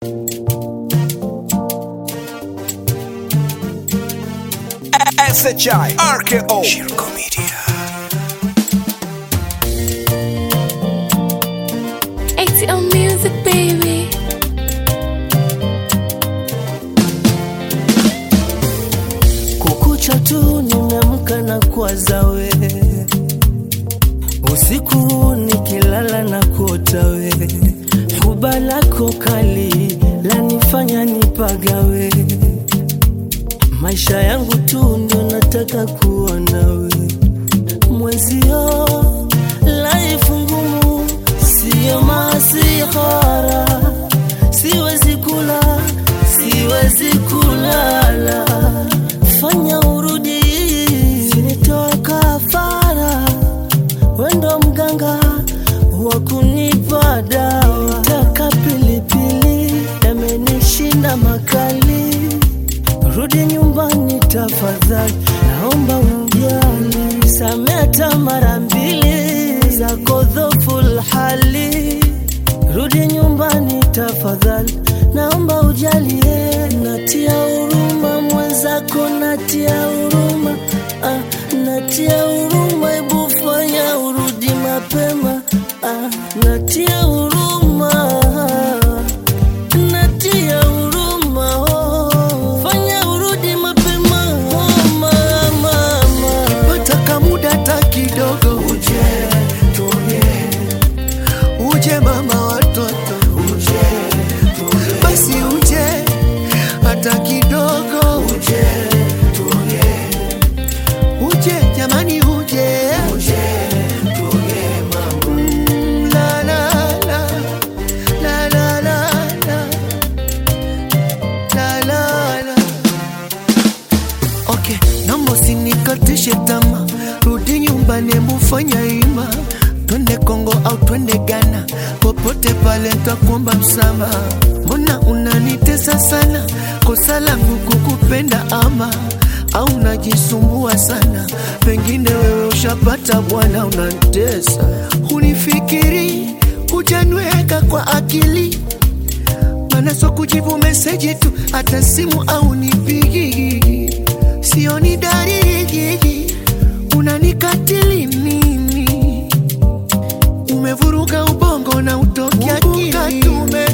SHI RKO Shirko Media. ATL Music, baby. Kukucha tu nimeamka na kuwaza we, usiku nikilala na kuota we, huba lako kali lanifanya nipagawe, maisha yangu tu ndio nataka kuona we, mwenzio life ngumu, sio masihara, siwezi kula, siwezi kulala, fanya urudi, sinitoe kafara, wendo mganga wa kunipa dawa, taka pilipili yamenishinda makali, rudi nyumbani tafadhali, naomba ujali, sameta mara mbili zako dhoful hali, rudi nyumbani tafadhali, naomba ujalie, natia huruma mwenzako, natia huruma, natia huruma, hebu fanya urudi mapema, natia huruma, natia huruma, fanya urudi mapema, mama, Nataka muda hata kidogo, uje tuongee, uje mama watoto, uje tuongee, basi uje hata kidogo, uje tuongee, uje jamani, uje tuongee mama, la la la la la la la la la. Okay, naomba usinikatishe tamaa, rudi nyumbani, mufanya ima, twende Kongo au twende Ghana, popote pale nitakuomba msamaha. Mbona unanitesa sana, kosa langu kukupenda ama au unajisumbua sana, pengine wewe ushapata bwana unanitesa, unifikiri hujanweka kwa akili, mana so kujibu meseji tu, hata simu au nipigi, sioni dalili, unanikatili mimi, umevuruga ubongo na utoki akili,